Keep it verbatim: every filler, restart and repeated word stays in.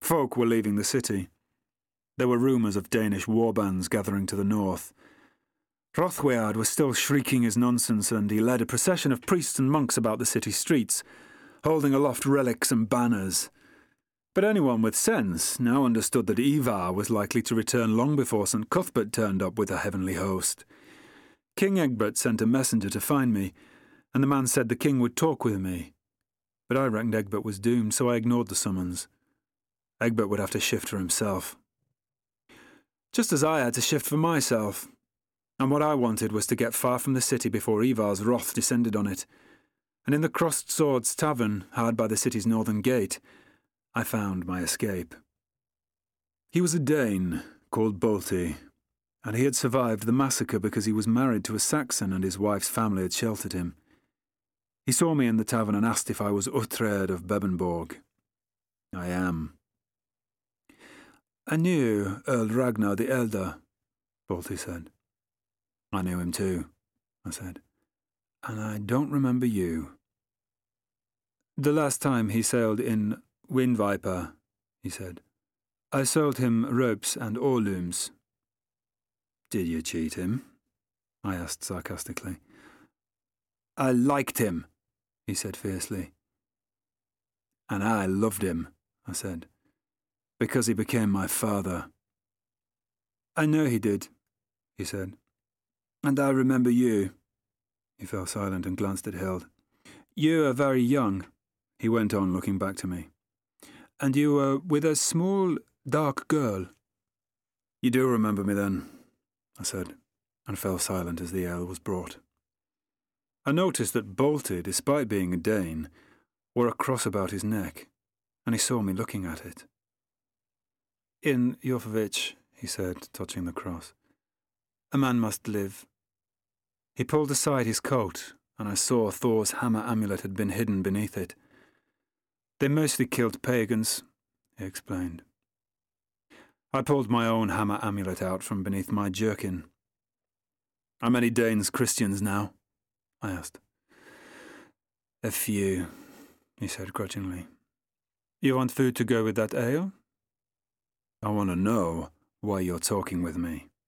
Folk were leaving the city. There were rumours of Danish warbands gathering to the north. Hrothweard was still shrieking his nonsense, and he led a procession of priests and monks about the city streets, holding aloft relics and banners. But anyone with sense now understood that Ivar was likely to return long before Saint Cuthbert turned up with a heavenly host. King Egbert sent a messenger to find me, and the man said the king would talk with me. But I reckoned Egbert was doomed, so I ignored the summons. Egbert would have to shift for himself. Just as I had to shift for myself. And what I wanted was to get far from the city before Ivar's wrath descended on it. And in the Crossed Swords Tavern, hard by the city's northern gate, I found my escape. He was a Dane called Bolti, and he had survived the massacre because he was married to a Saxon and his wife's family had sheltered him. He saw me in the tavern and asked if I was Uhtred of Bebenborg. I am. I knew Earl Ragnar the Elder, Bolti said. I knew him too, I said. And I don't remember you. The last time he sailed in Windviper, he said, I sold him ropes and oarlooms. Did you cheat him? I asked sarcastically. I liked him, he said fiercely. And I loved him, I said, because he became my father. I know he did, he said. And I remember you. He fell silent and glanced at Hild. You are very young, he went on, looking back to me. And you were with a small, dark girl. You do remember me then, I said, and fell silent as the ale was brought. I noticed that Bolti, despite being a Dane, wore a cross about his neck, and he saw me looking at it. In Jorfovich, he said, touching the cross, a man must live. He pulled aside his coat, and I saw Thor's hammer amulet had been hidden beneath it. They mostly killed pagans, he explained. I pulled my own hammer amulet out from beneath my jerkin. Are many Danes Christians now? I asked. A few, he said grudgingly. You want food to go with that ale? I want to know why you're talking with me.